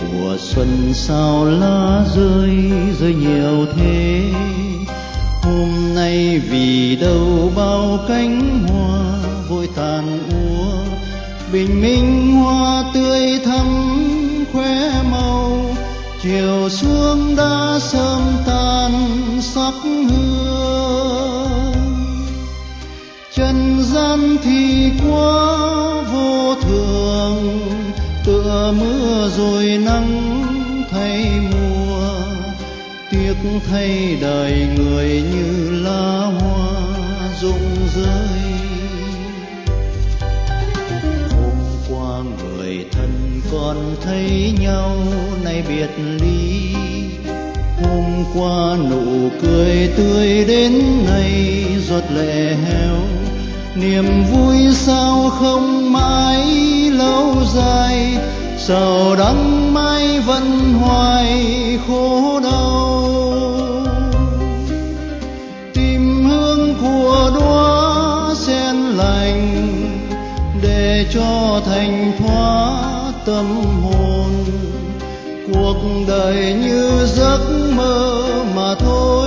mùa xuân sao lá rơi rơi nhiều thế, hôm nay vì đâu bao cánh hoa vội tàn úa, bình minh hoa tươi thắm khoe màu, chiều xuống đã sớm tan sắc hương. Trần gian thì quá vô thường, tựa mưa rồi nắng thay mùa, tiếc thay đời người như lá hoa rụng rơi. Hôm qua người thân còn thấy nhau nay biệt ly, hôm qua nụ cười tươi đến nay giọt lệ héo, niềm vui sao không mãi lâu dài, sầu đắng mãi vẫn hoài khổ đau. Tìm hương của đóa sen lành để cho thành thoát tâm hồn, cuộc đời như giấc mơ mà thôi.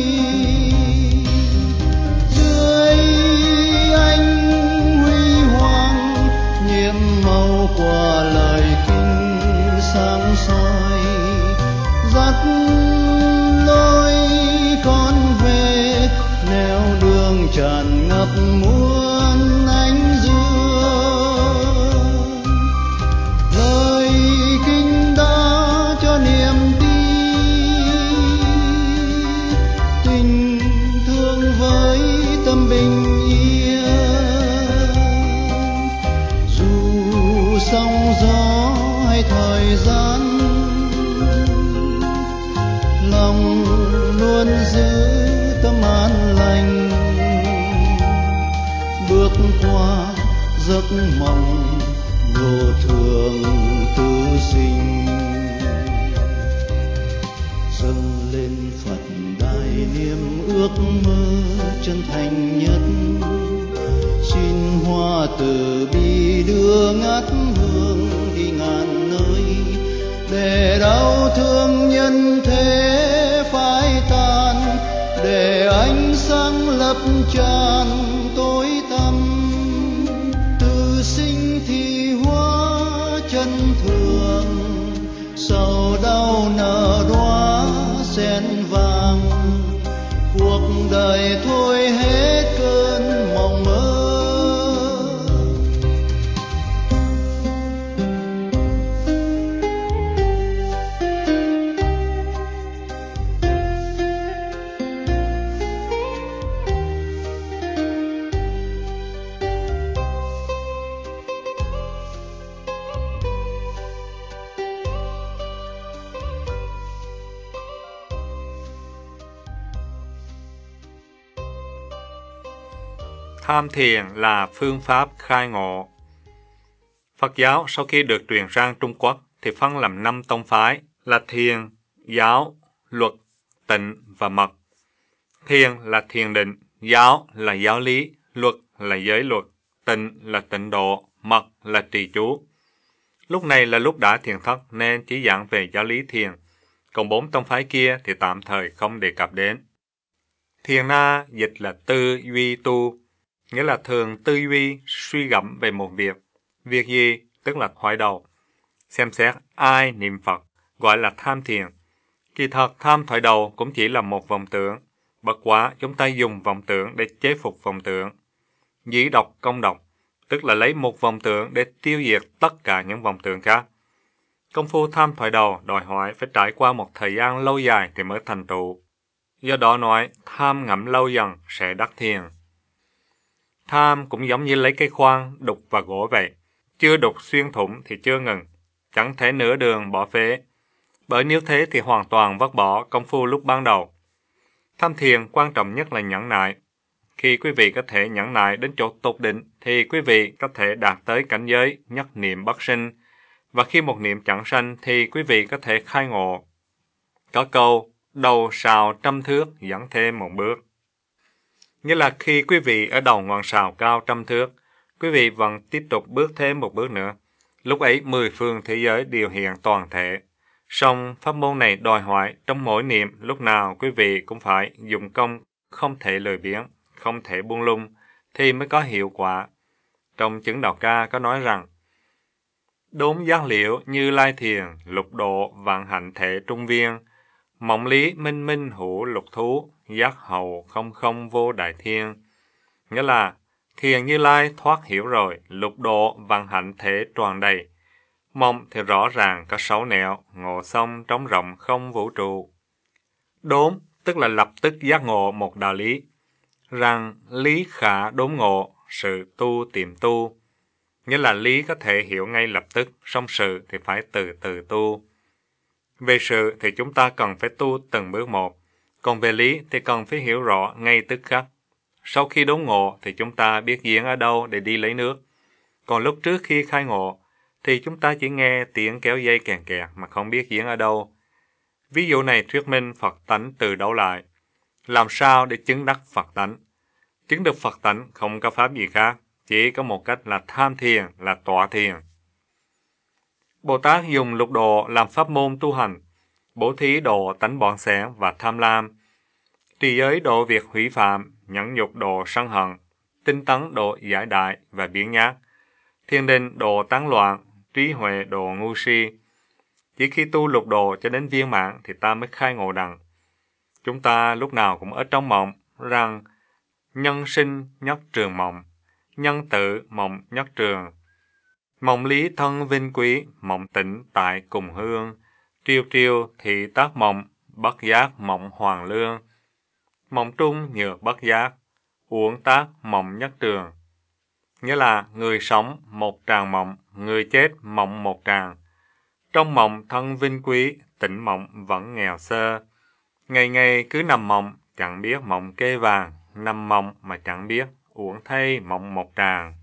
Dưới ánh huy hoàng nhiệm màu của lời kinh sáng soi, dắt lối con về nẻo đường tràn ngập muôn ánh dương. Lời kinh đã cho niềm tin, tình thương với tâm bình yên. Dù sóng gió hay thời gian, lòng luôn giữ tâm an lành, bước qua giấc mộng vô thường tư sinh. Dâng lên Phật đài niềm ước mơ chân thành nhất, xin hoa từ bi đưa ngát hương đi ngàn nơi, để đau thương nhân thế phai tan, để ánh sáng lấp tràn tối tăm. Từ sinh thì hóa chân thường, sầu đau nở đóa sen vàng, cuộc đời thôi hết cơn mộng mơ. Tham thiền là phương pháp khai ngộ. Phật giáo sau khi được truyền sang Trung Quốc thì phân làm 5 tông phái là thiền, giáo, luật, tịnh và mật. Thiền là thiền định, giáo là giáo lý, luật là giới luật, tịnh là tịnh độ, mật là trì chú. Lúc này là lúc đã thiền thất nên chỉ giảng về giáo lý thiền, còn 4 tông phái kia thì tạm thời không đề cập đến. Thiền na dịch là tư duy tu, nghĩa là thường tư duy, suy gẫm về một việc. Việc gì tức là thoại đầu. Xem xét ai niệm Phật gọi là tham thiền. Kỳ thật tham thoại đầu cũng chỉ là một vọng tưởng. Bất quá chúng ta dùng vọng tưởng để chế phục vọng tưởng. Dĩ độc công độc, tức là lấy một vọng tưởng để tiêu diệt tất cả những vọng tưởng khác. Công phu tham thoại đầu đòi hỏi phải trải qua một thời gian lâu dài thì mới thành tựu. Do đó nói tham ngẫm lâu dần sẽ đắc thiền. Tham cũng giống như lấy cây khoan đục vào gỗ vậy, chưa đục xuyên thủng thì chưa ngừng, chẳng thể nửa đường bỏ phế, bởi nếu thế thì hoàn toàn vứt bỏ công phu lúc ban đầu. Tham thiền quan trọng nhất là nhẫn nại. Khi quý vị có thể nhẫn nại đến chỗ tột đỉnh thì quý vị có thể đạt tới cảnh giới nhất niệm bất sinh, và khi một niệm chẳng sanh thì quý vị có thể khai ngộ. Có câu đầu sào trăm thước dẫn thêm một bước. Nghĩa là khi quý vị ở đầu ngọn sào cao trăm thước, quý vị vẫn tiếp tục bước thêm một bước nữa. Lúc ấy 10 phương thế giới đều hiện toàn thể. Song pháp môn này đòi hỏi trong mỗi niệm lúc nào quý vị cũng phải dùng công, không thể lười biếng, không thể buông lung, thì mới có hiệu quả. Trong chứng Đạo Ca có nói rằng, đốn giác liễu Như Lai thiền, lục độ vạn hạnh thể trung viên, mộng lý minh minh hữu lục thú, giác hầu không không vô đại thiên. Nghĩa là, thiền Như Lai thoát hiểu rồi, lục độ vạn hạnh thể tròn đầy. Mộng thì rõ ràng có 6 nẻo, ngộ xong trống rộng không vũ trụ. Đốn tức là lập tức giác ngộ một đạo lý, rằng lý khả đốn ngộ, sự tu tìm tu. Nghĩa là lý có thể hiểu ngay lập tức, song sự thì phải từ từ tu. Về sự thì chúng ta cần phải tu từng bước một, còn về lý thì cần phải hiểu rõ ngay tức khắc. Sau khi đốn ngộ thì chúng ta biết giếng ở đâu để đi lấy nước. Còn lúc trước khi khai ngộ thì chúng ta chỉ nghe tiếng kéo dây kèn kẹt mà không biết giếng ở đâu. Ví dụ này thuyết minh Phật tánh từ đâu lại. Làm sao để chứng đắc Phật tánh? Chứng được Phật tánh không có pháp gì khác, chỉ có một cách là tham thiền, là tọa thiền. Bồ Tát dùng lục độ làm pháp môn tu hành, bố thí độ tánh bọn sáng và tham lam, trì giới độ việc hủy phạm, nhẫn nhục độ sân hận, tinh tấn độ giải đại và biến nhát, thiền định độ tán loạn, trí huệ độ ngu si. Chỉ khi tu lục độ cho đến viên mãn thì ta mới khai ngộ đẳng. Chúng ta lúc nào cũng ở trong mộng rằng nhân sinh nhất trường mộng, nhân tử mộng nhất trường. Mộng lý thân vinh quý, mộng tỉnh tại cùng hương, triều triều thị tác mộng, bất giác mộng hoàng lương. Mộng trung nhược bất giác, uổng tác mộng nhất trường. Nghĩa là người sống một tràng mộng, người chết mộng một tràng. Trong mộng thân vinh quý, tỉnh mộng vẫn nghèo sơ. Ngày ngày cứ nằm mộng, chẳng biết mộng kê vàng, nằm mộng mà chẳng biết, uổng thay mộng một tràng.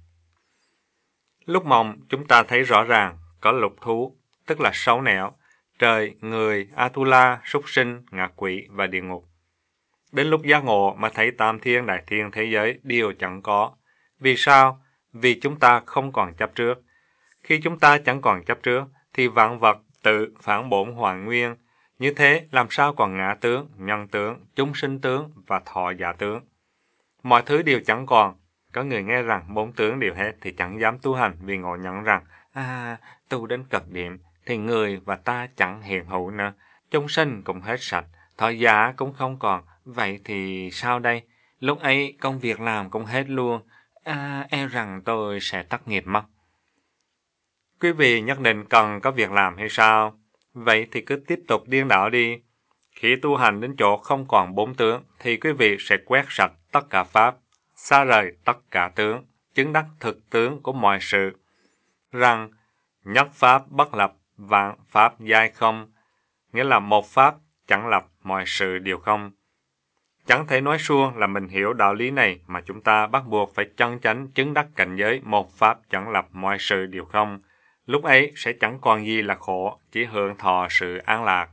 Lúc mộng, chúng ta thấy rõ ràng, có lục thú, tức là 6 nẻo, trời, người, Atula, súc sinh, ngạ quỷ và địa ngục. Đến lúc giác ngộ mà thấy tam thiên đại thiên thế giới đều chẳng có. Vì sao? Vì chúng ta không còn chấp trước. Khi chúng ta chẳng còn chấp trước, thì vạn vật tự phản bổn hoàn nguyên. Như thế làm sao còn ngã tướng, nhân tướng, chúng sinh tướng và thọ giả tướng. Mọi thứ đều chẳng còn. Có người nghe rằng 4 tướng đều hết thì chẳng dám tu hành vì ngộ nhận rằng tu đến cực điểm thì người và ta chẳng hiện hữu nữa. Chúng sinh cũng hết sạch, thọ giả cũng không còn. Vậy thì sao đây? Lúc ấy công việc làm cũng hết luôn. E rằng tôi sẽ thất nghiệp mất. Quý vị nhất định cần có việc làm hay sao? Vậy thì cứ tiếp tục điên đảo đi. Khi tu hành đến chỗ không còn 4 tướng, thì quý vị sẽ quét sạch tất cả pháp, xa rời tất cả tướng, chứng đắc thực tướng của mọi sự. Rằng, nhất pháp bất lập, vạn pháp giai không, nghĩa là một pháp chẳng lập, mọi sự đều không. Chẳng thể nói suông là mình hiểu đạo lý này mà chúng ta bắt buộc phải chân chánh chứng đắc cảnh giới một pháp chẳng lập, mọi sự đều không. Lúc ấy sẽ chẳng còn gì là khổ, chỉ hưởng thọ sự an lạc.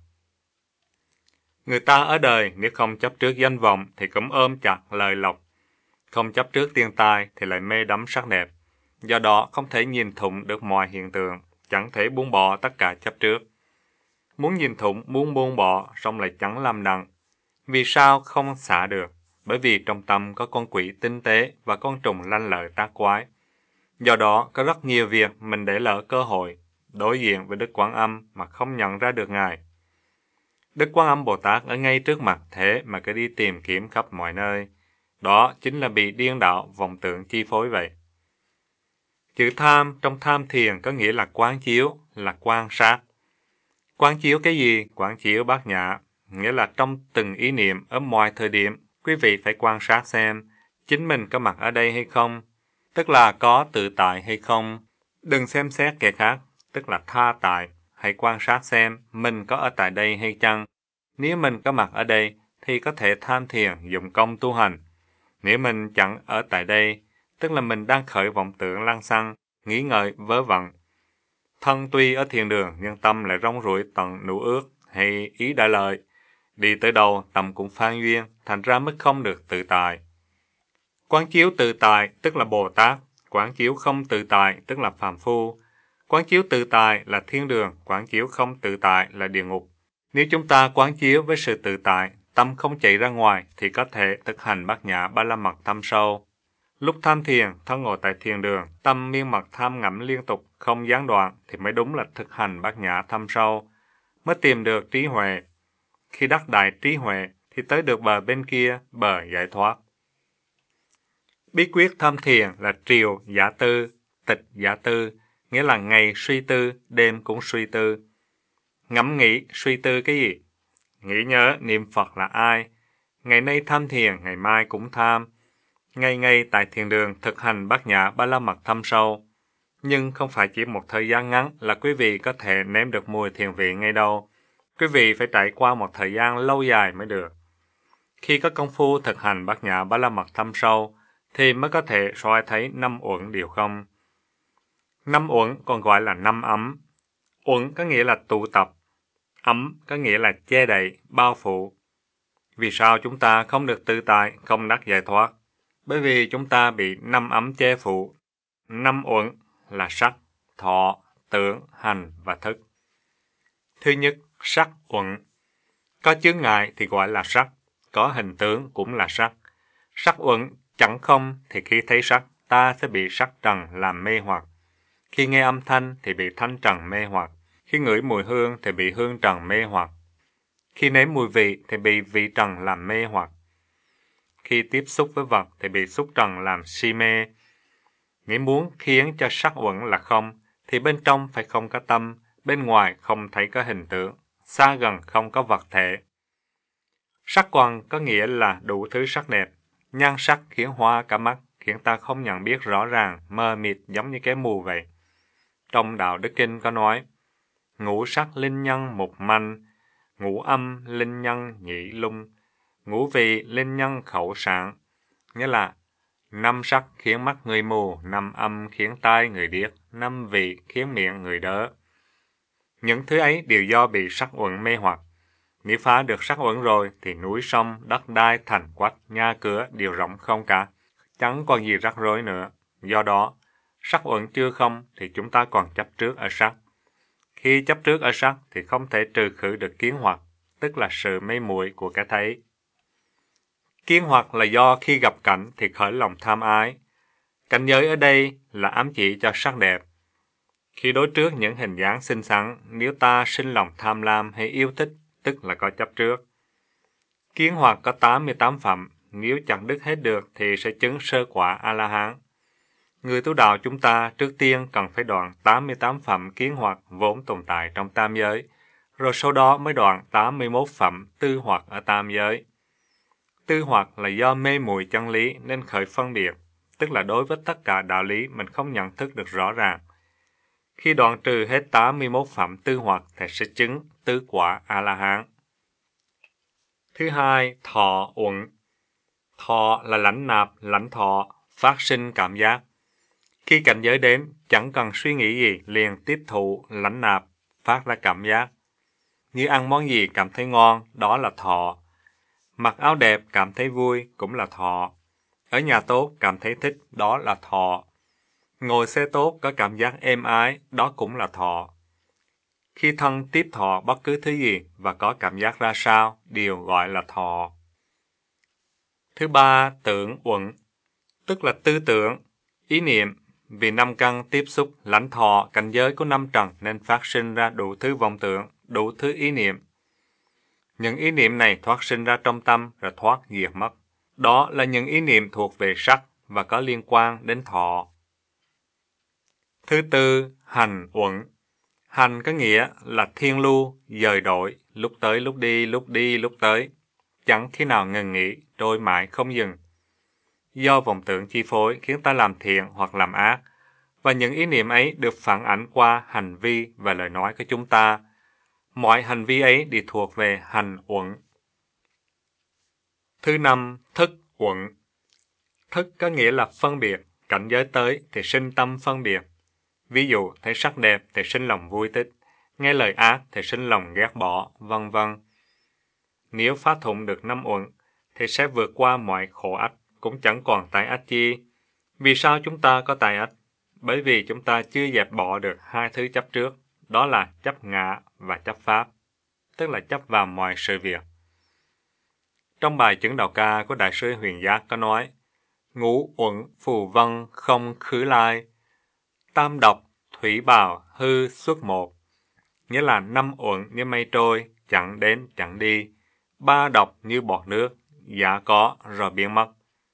Người ta ở đời nếu không chấp trước danh vọng thì cũng ôm chặt lời lộc, không chấp trước tiền tài thì lại mê đắm sắc đẹp. Do đó không thể nhìn thủng được mọi hiện tượng, chẳng thể buông bỏ tất cả chấp trước. Muốn nhìn thủng, muốn buông bỏ, song lại chẳng làm đặng. Vì sao không xả được? Bởi vì trong tâm có con quỷ tinh tế và con trùng lanh lợi tác quái. Do đó có rất nhiều việc mình để lỡ cơ hội, đối diện với Đức Quán Âm mà không nhận ra được Ngài. Đức Quán Âm Bồ Tát ở ngay trước mặt, thế mà cứ đi tìm kiếm khắp mọi nơi. Đó chính là bị điên đảo vọng tưởng chi phối vậy. Chữ tham trong tham thiền có nghĩa là quán chiếu, là quan sát. Quán chiếu cái gì? Quán chiếu bát nhã, nghĩa là trong từng ý niệm ở mọi thời điểm, quý vị phải quan sát xem chính mình có mặt ở đây hay không, tức là có tự tại hay không. Đừng xem xét kẻ khác, tức là tha tại. Hãy quan sát xem mình có ở tại đây hay chăng. Nếu mình có mặt ở đây thì có thể tham thiền dụng công tu hành. Nếu mình chẳng ở tại đây, tức là mình đang khởi vọng tưởng lăng xăng, nghĩ ngợi vớ vẩn. Thân tuy ở thiền đường nhưng tâm lại rong ruổi tận nụ ước hay ý đại lợi. Đi tới đâu tâm cũng phan duyên, thành ra mới không được tự tại. Quán chiếu tự tại tức là Bồ Tát, quán chiếu không tự tại tức là phàm phu. Quán chiếu tự tại là thiên đường, quán chiếu không tự tại là địa ngục. Nếu chúng ta quán chiếu với sự tự tại, tâm không chạy ra ngoài thì có thể thực hành bát nhã ba la mật thâm sâu. Lúc tham thiền, thân ngồi tại thiền đường, tâm miên mật tham ngẫm liên tục, không gián đoạn thì mới đúng là thực hành bát nhã thâm sâu, mới tìm được trí huệ. Khi đắc đại trí huệ thì tới được bờ bên kia, bờ giải thoát. Bí quyết tham thiền là triều giả tư, tịch giả tư, nghĩa là ngày suy tư, đêm cũng suy tư. Ngẫm nghĩ, suy tư cái gì? Nghĩ nhớ niệm Phật là ai? Ngày nay tham thiền, ngày mai cũng tham. Ngày ngày tại thiền đường thực hành bát nhã ba la mật thâm sâu. Nhưng không phải chỉ một thời gian ngắn là quý vị có thể nếm được mùi thiền vị ngay đâu. Quý vị phải trải qua một thời gian lâu dài mới được. Khi có công phu thực hành bát nhã ba la mật thâm sâu, thì mới có thể soi thấy năm uẩn đều không. Năm uẩn còn gọi là năm ấm. Uẩn có nghĩa là tụ tập, ấm có nghĩa là che đậy, bao phủ. Vì sao chúng ta không được tự tại, không đắc giải thoát? Bởi vì chúng ta bị năm ấm che phủ. Năm uẩn là sắc, thọ, tưởng, hành và thức. Thứ nhất, sắc uẩn. Có chướng ngại thì gọi là sắc, có hình tướng cũng là sắc. Sắc uẩn chẳng không thì khi thấy sắc, ta sẽ bị sắc trần làm mê hoặc. Khi nghe âm thanh thì bị thanh trần mê hoặc. Khi ngửi mùi hương thì bị hương trần mê hoặc. Khi nếm mùi vị thì bị vị trần làm mê hoặc. Khi tiếp xúc với vật thì bị xúc trần làm si mê. Nghĩ muốn khiến cho sắc uẩn là không, thì bên trong phải không có tâm, bên ngoài không thấy có hình tượng, xa gần không có vật thể. Sắc quần có nghĩa là đủ thứ sắc đẹp. Nhan sắc khiến hoa cả mắt, khiến ta không nhận biết rõ ràng, mờ mịt giống như cái mù vậy. Trong Đạo Đức Kinh có nói, ngũ sắc linh nhân mục manh, ngũ âm linh nhân nhị lung, ngũ vị linh nhân khẩu sạn. Nghĩa là năm sắc khiến mắt người mù, năm âm khiến tai người điếc, năm vị khiến miệng người đớ. Những thứ ấy đều do bị sắc uẩn mê hoặc. Nếu phá được sắc uẩn rồi thì núi sông, đất đai, thành quách, nhà cửa đều rộng không cả, chẳng còn gì rắc rối nữa. Do đó, sắc uẩn chưa không thì chúng ta còn chấp trước ở sắc. Khi chấp trước ở sắc thì không thể trừ khử được kiến hoặc, tức là sự mê muội của cái thấy. Kiến hoặc là do khi gặp cảnh thì khởi lòng tham ái. Cảnh giới ở đây là ám chỉ cho sắc đẹp. Khi đối trước những hình dáng xinh xắn, nếu ta sinh lòng tham lam hay yêu thích, tức là có chấp trước. Kiến hoặc có 88 phẩm, nếu chẳng đứt hết được thì sẽ chứng sơ quả A-la-hán. Người tu đạo chúng ta trước tiên cần phải đoạn 88 phẩm kiến hoặc vốn tồn tại trong tam giới, rồi sau đó mới đoạn 81 phẩm tư hoặc ở tam giới. Tư hoặc là do mê muội chân lý nên khởi phân biệt, tức là đối với tất cả đạo lý mình không nhận thức được rõ ràng. Khi đoạn trừ hết 81 phẩm tư hoặc thì sẽ chứng tứ quả A-la-hán. Thứ hai, thọ uẩn. Thọ là lãnh nạp, lãnh thọ, phát sinh cảm giác. Khi cảnh giới đến, chẳng cần suy nghĩ gì, liền tiếp thụ, lãnh nạp, phát ra cảm giác. Như ăn món gì cảm thấy ngon, đó là thọ. Mặc áo đẹp cảm thấy vui, cũng là thọ. Ở nhà tốt cảm thấy thích, đó là thọ. Ngồi xe tốt có cảm giác êm ái, đó cũng là thọ. Khi thân tiếp thọ bất cứ thứ gì và có cảm giác ra sao, đều gọi là thọ. Thứ ba, tưởng uẩn, tức là tư tưởng, ý niệm. Vì năm căn tiếp xúc lãnh thọ cảnh giới của năm trần nên phát sinh ra đủ thứ vọng tưởng, đủ thứ ý niệm. Những ý niệm này thoát sinh ra trong tâm rồi thoát diệt mất. Đó là những ý niệm thuộc về sắc và có liên quan đến thọ. Thứ tư, hành uẩn. Hành có nghĩa là thiên lưu, dời đổi, lúc tới lúc đi, lúc đi lúc tới. Chẳng khi nào ngừng nghỉ, trôi mãi không dừng. Do vọng tưởng chi phối khiến ta làm thiện hoặc làm ác, và những ý niệm ấy được phản ảnh qua hành vi và lời nói của chúng ta. Mọi hành vi ấy đều thuộc về hành uẩn. Thứ năm, thức uẩn. Thức có nghĩa là phân biệt, cảnh giới tới thì sinh tâm phân biệt. Ví dụ, thấy sắc đẹp thì sinh lòng vui thích, nghe lời ác thì sinh lòng ghét bỏ, vân vân. Nếu phá thủng được năm uẩn, thì sẽ vượt qua mọi khổ ách, cũng chẳng còn tai ách chi. Vì sao chúng ta có tai ách? bởi vì chúng ta chưa dẹp bỏ được hai thứ chấp trước, đó là chấp ngã và chấp pháp, tức là chấp vào mọi sự việc. Trong bài chứng đạo ca của Đại sư Huyền Giác có nói, ngũ uẩn phù vân không khứ lai, tam độc thủy bào hư xuất một, nghĩa là 5 uẩn như mây trôi, chẳng đến chẳng đi, 3 độc như bọt nước, giả có rồi biến mất.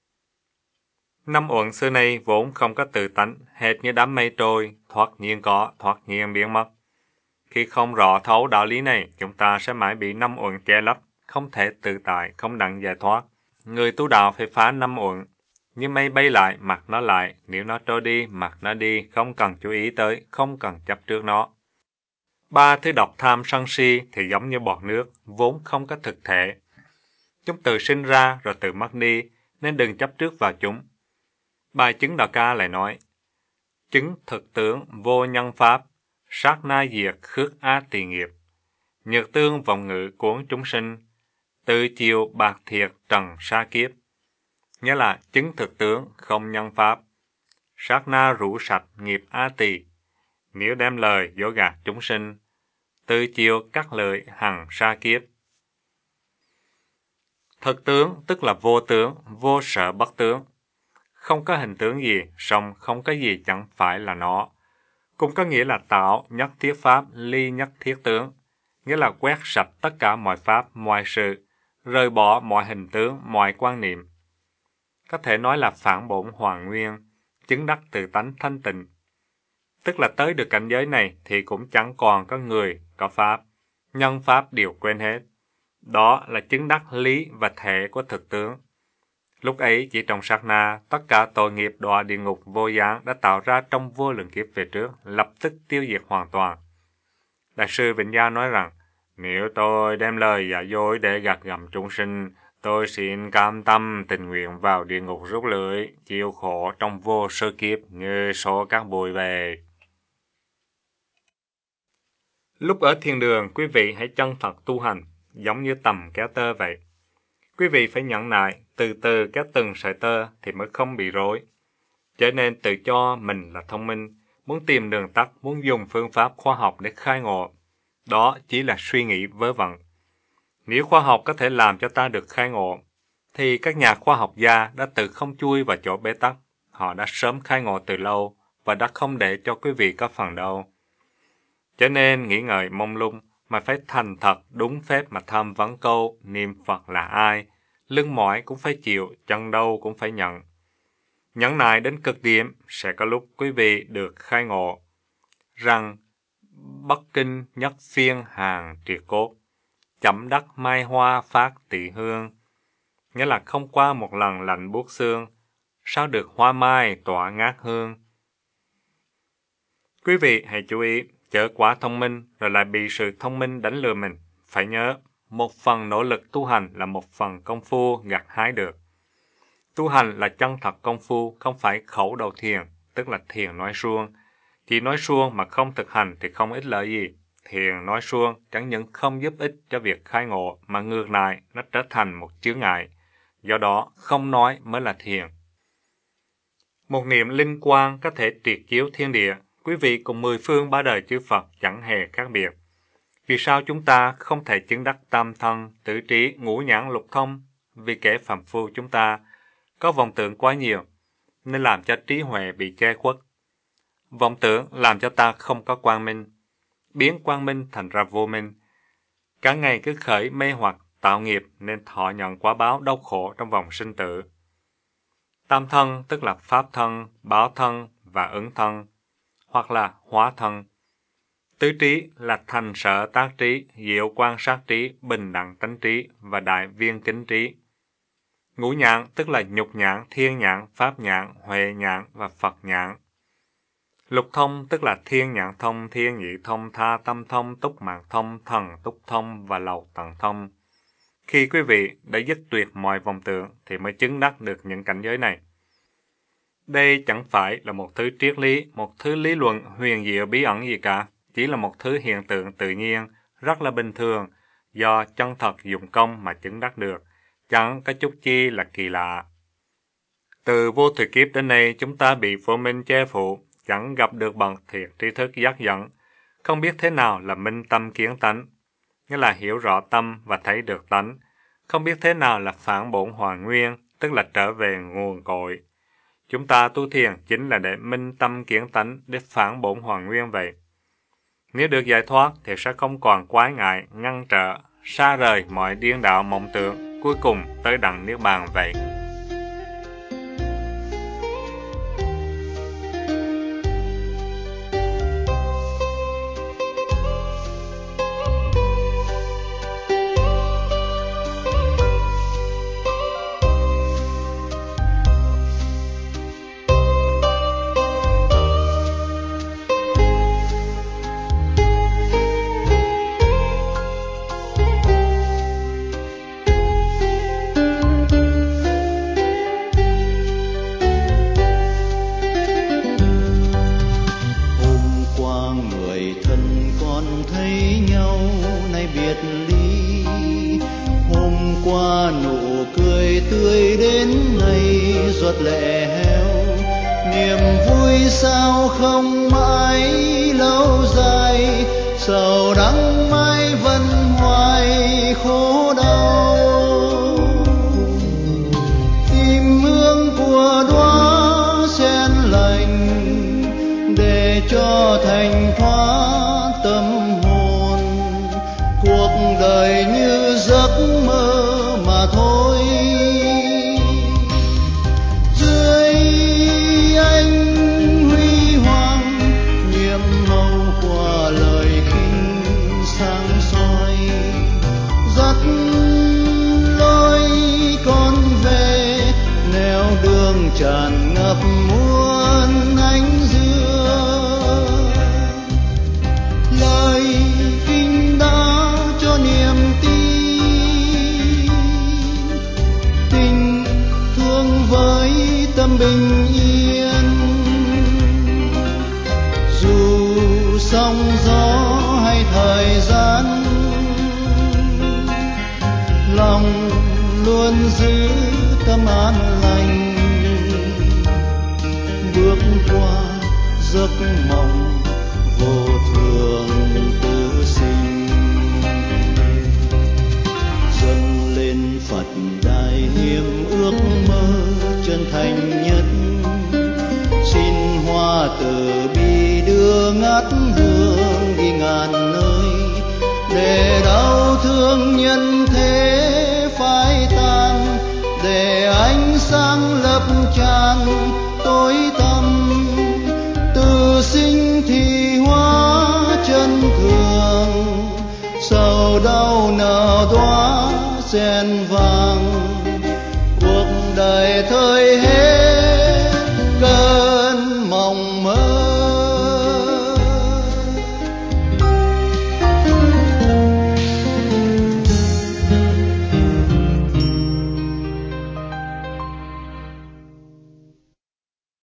5 uẩn xưa nay vốn không có tự tánh, hệt như đám mây trôi, thoát nhiên có, thoát nhiên biến mất. Khi không rõ thấu đạo lý này, chúng ta sẽ mãi bị 5 uẩn che lấp, không thể tự tại, không đặng giải thoát. Người tu đạo phải phá 5 uẩn, như mây bay lại, mặc nó lại, nếu nó trôi đi, mặc nó đi, không cần chú ý tới, không cần chấp trước nó. 3 thứ độc tham sân si thì giống như bọt nước, vốn không có thực thể. Chúng tự sinh ra rồi tự mất đi, nên đừng chấp trước vào chúng. Bài chứng đạo ca lại nói, chứng thực tướng vô nhân pháp, sát na diệt khước á tỳ nghiệp, nhược tương vọng ngữ cuốn chúng sinh, tự chiều bạc thiệt trần sa kiếp. Nghĩa là chứng thực tướng không nhân pháp, sát na rũ sạch nghiệp á tỳ, nếu đem lời dối gạt chúng sinh, tự chiều cắt lợi hằng sa kiếp. Thực tướng tức là vô tướng, vô sở bất tướng. Không có hình tướng gì, song không có gì chẳng phải là nó. Cũng có nghĩa là tạo nhất thiết pháp, ly nhất thiết tướng. Nghĩa là quét sạch tất cả mọi pháp, mọi sự, rời bỏ mọi hình tướng, mọi quan niệm. Có thể nói là phản bổn hoàn nguyên, chứng đắc tự tánh thanh tịnh. Tức là tới được cảnh giới này thì cũng chẳng còn có người, có pháp. Nhân pháp đều quên hết. Đó là chứng đắc lý và thể của thực tướng. Lúc ấy chỉ trong sát na, tất cả tội nghiệp đọa địa ngục vô gián đã tạo ra trong vô lượng kiếp về trước, lập tức tiêu diệt hoàn toàn. Đại sư Vĩnh Gia nói rằng, nếu tôi đem lời giả dối để gạt gẫm chúng sinh, tôi xin cam tâm tình nguyện vào địa ngục rút lưỡi, chịu khổ trong vô số kiếp như số các bụi về. Lúc ở thiên đường, quý vị hãy chân thật tu hành, giống như tầm kéo tơ vậy. Quý vị phải nhẫn nại, từ từ kéo từng sợi tơ thì mới không bị rối. Trở nên tự cho mình là thông minh, muốn tìm đường tắt, muốn dùng phương pháp khoa học để khai ngộ. Đó chỉ là suy nghĩ vớ vẩn. Nếu khoa học có thể làm cho ta được khai ngộ, thì các nhà khoa học gia đã tự không chui vào chỗ bế tắc. Họ đã sớm khai ngộ từ lâu và đã không để cho quý vị có phần đâu. Cho nên nghĩ ngợi mông lung mà phải thành thật đúng phép mà tham vấn câu niệm Phật là ai, lưng mỏi cũng phải chịu, chân đau cũng phải nhận. Nhẫn nại đến cực điểm sẽ có lúc quý vị được khai ngộ rằng Bắc Kinh nhất phiên hàng triệt cốt, chấm đắc mai hoa phát tỳ hương, nghĩa là không qua một lần lạnh buốt xương, sao được hoa mai tỏa ngát hương. Quý vị hãy chú ý, chớ quá thông minh rồi lại bị sự thông minh đánh lừa mình. Phải nhớ, một phần nỗ lực tu hành là một phần công phu gặt hái được. Tu hành là chân thật công phu, không phải khẩu đầu thiền, tức là thiền nói suông. Chỉ nói suông mà không thực hành thì không ích lợi gì. Thiền nói suông chẳng những không giúp ích cho việc khai ngộ, mà ngược lại nó trở thành một chướng ngại. Do đó, không nói mới là thiền. Một niệm linh quang có thể triệt chiếu thiên địa. Quý vị cùng 10 phương ba đời chư Phật chẳng hề khác biệt. Vì sao chúng ta không thể chứng đắc tam thân, tứ trí, ngũ nhãn lục thông? Vì kẻ phàm phu chúng ta có vọng tưởng quá nhiều, nên làm cho trí huệ bị che khuất. Vọng tưởng làm cho ta không có quang minh, biến quang minh thành ra vô minh. Cả ngày cứ khởi mê hoặc tạo nghiệp nên thọ nhận quả báo đau khổ trong vòng sinh tử. Tam thân tức là pháp thân, báo thân và ứng thân, hoặc là hóa thân. Tứ trí là thành sở tác trí, diệu quan sát trí, bình đẳng tánh trí và đại viên kính trí. Ngũ nhãn tức là nhục nhãn, thiên nhãn, pháp nhãn, huệ nhãn và Phật nhãn. Lục thông tức là thiên nhãn thông, thiên nhị thông, tha tâm thông, túc mạng thông, thần túc thông và lầu tận thông. Khi quý vị đã dứt tuyệt mọi vọng tưởng thì mới chứng đắc được những cảnh giới này. Đây chẳng phải là một thứ triết lý, một thứ lý luận huyền diệu bí ẩn gì cả, chỉ là một thứ hiện tượng tự nhiên, rất là bình thường, do chân thật dụng công mà chứng đắc được, chẳng có chút chi là kỳ lạ. Từ vô thời kiếp đến nay chúng ta bị vô minh che phủ, chẳng gặp được bậc thiện tri thức dắt dẫn, không biết thế nào là minh tâm kiến tánh, nghĩa là hiểu rõ tâm và thấy được tánh, không biết thế nào là phản bổn hoàn nguyên, tức là trở về nguồn cội. Chúng ta tu thiền chính là để minh tâm kiến tánh, để phản bổn hoàn nguyên vậy. Nếu được giải thoát thì sẽ không còn quái ngại, ngăn trở, xa rời mọi điên đạo mộng tưởng, cuối cùng tới đặng niết bàn vậy. ruột lệ heo, niềm vui sao không mãi lâu dài, sầu đắng mãi vẫn hoài khổ đau. Tìm hương của đóa sen lành để cho thành thoát tâm hồn, cuộc đời như giấc mơ mà thôi. Dưới ánh huy hoàng nhiệm màu của lời kinh sáng soi, dắt lối con về nẻo đường tràn ngập muôn ánh dương. Lời kinh đã cho niềm tin, tình thương với tâm bình yên. Dù sóng gió hay thời gian, lòng luôn giữ tâm an lành, bước qua giấc mộng vô thường tự sinh. Dâng lên Phật đài hiệp ước mơ chân thành nhất, xin hoa từ bi đưa ngát hương đi ngàn nơi, để đau thương nhân thế phai tan, để ánh sáng lấp tràn tối tăm. Từ sinh thì hóa chân thường, sầu đau nở đóa sen vàng, cuộc đời thời